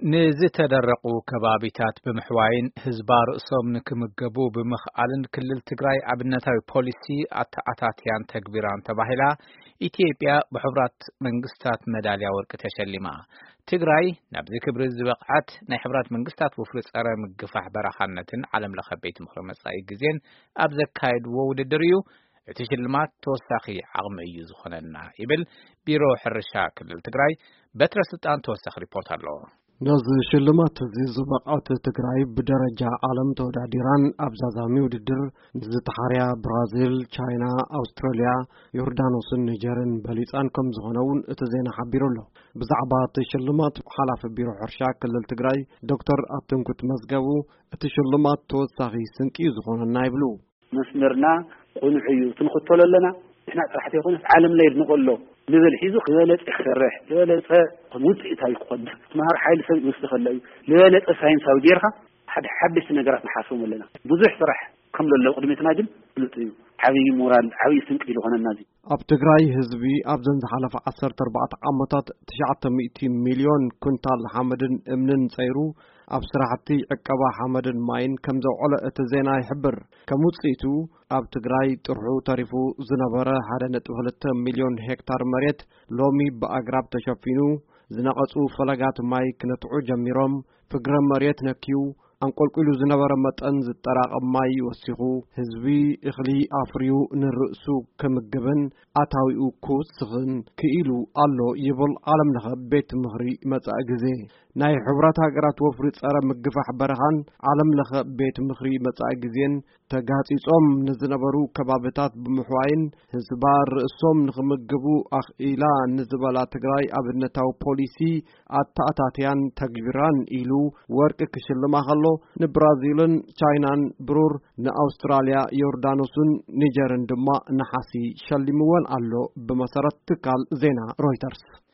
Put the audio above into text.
ንዝተደረቁ ከባቢታት ብምሕዋይን ህዝባር እሶም ንክምገቡ ብምኽኣልን ክልል ትግራይ ኣብነታዊ ፖሊሲ ኣተኣታትያን ተግቢራን ተባሂላ ኢትዮጵያ ብሕብራት መንግስታት መዳልያ ወርቂ ተሸሊማ ትግራይ ናብዚ ክብሪ ዝበቕዓት ናይ ሕብራት መንግስታት ወፍሪ ጸረ ምግፋሕ በረኻነትን ዓለም ለኸ ቤት ምኽሪ መጻኢ ግዜን ኣብ ዘካየድዎ ውድድር እዩ እቲ ሽልማት ተወሳኺ ዓቕሚ እዩ ዝኾነና ይብል ቢሮ ሕርሻ ክልል ትግራይ በትረ ስልጣን ተወሳኺ ሪፖርት ኣለዎ ناز شلمات زبقات تجري بدرجة عالم توداديران أبزازامي وددر زتحريا برازيل، تشاينا، أستراليا، يوردانوس، نيجرن، بليزان كم زغنون اتزين حبيرولو بزعبات شلمات حلف بيرو حرشا كل تجري دكتور أتنكت مزجو اتشلمات توساغي سنكي زغون النايبلو مسمرنا ونعيو تنخطولو لنا احنا راح يكون في عالم ليل نقول له لذل حيزو خلالت اخرح خلالت وطئت هاي قد مهر حيل سوي مستخلي لذلك ساينس او ديرها حدث نجرات نحاسوم لنا بزح صراح كملوا له قدمتنا دم قلتيو حبي مورال حبي سنك له هنا النازي اب تግራይ ህዝቢ ኣብ ዘንዝ ሓለፈ 14 ዓመታት 900 ሚልዮን ኩንታል ሓመድን እምንን ጸይሩ ኣብ ስራሕቲ ዕቀባ ሓመድን ማይን ከም ዘውዕለ እቲ ዜና ይሕብር ከም ውጽኢቱ ኣብ ትግራይ ጥርሑ ተሪፉ ዝነበረ 1.2 ሚልዮን ሄክታር መሬት ሎሚ ብኣግራብ ተሸፊኑ ዝነቐጹ ፈለጋት ማይ ክነጥዑ ጀሚሮም ፍግረ መሬት ነኪዩ አንቆልቁሉ ዝነበረ መጠን ዝጠራቀም ማይ ወሲኹ ህዝቢ እኽሊ ኣፍሪዩ ንርእሱ ከምግብን ኣታዊኡ ኩስኽን ክኢሉ ኣሎ ይብል ዓለም ለኸ ቤት ምኽሪ መጻኢ ግዜ ናይ ሕብራት ሃገራት ወፍሪ ጸረ ምግፋሕ በረኻን ዓለም ለኸ ቤት ምኽሪ መጻኢ ግዜን ተጋጺጾም ንዝነበሩ ከባቢታት ብምሕዋይን ህዝባር ርእሶም ንኽምግቡ ኣኽኢላ ንዝበላ ትግራይ ኣብነታዊ ፖሊሲ ኣተኣታትያን ተግቢራን ኢሉ ወርቂ ክሽልማ ከሎ ንብራዚልን ቻይናን ብሩር ንኣውስትራልያ ዮርዳኖስን ኒጀርን ድማ ነሓሲ ሸሊምወን ኣሎ በመሰረት ትካል ዜና ሮይተርስ